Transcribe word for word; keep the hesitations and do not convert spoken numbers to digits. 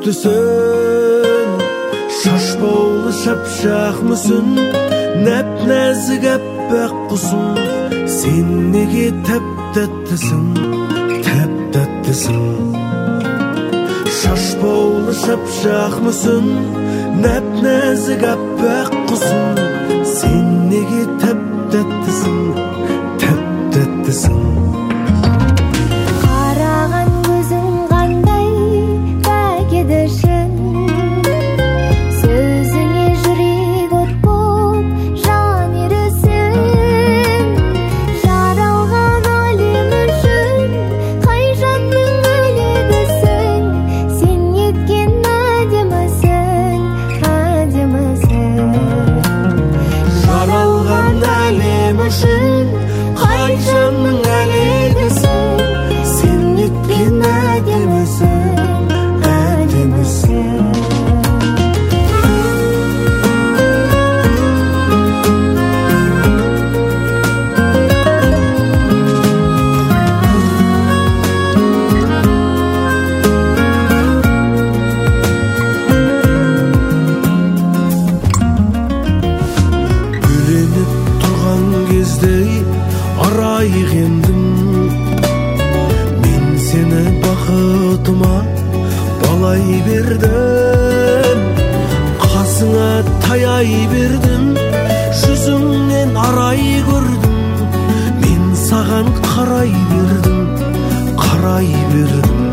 тәптісін, шаш боулы шапшақ мүсін, нәп-нәзік әппақ құсың, сен неге тәп-тәттісің, тәп-тәттісің. Шаш боулы шапшақ мүсін, нәп-нәзік әппақ құсың, сен неге тәп-тәттісің, тәп-тәттісің. Қай жанның әлегісің, сен неткен әдемісің, әдемісің. Үйленіп тұрған кезде арайық ендім, мен сені бақытыма балай бердім, қасыңа таяй бердім, жүзіңнен арай көрдім, мен саған қарай бердім, қарай бердім.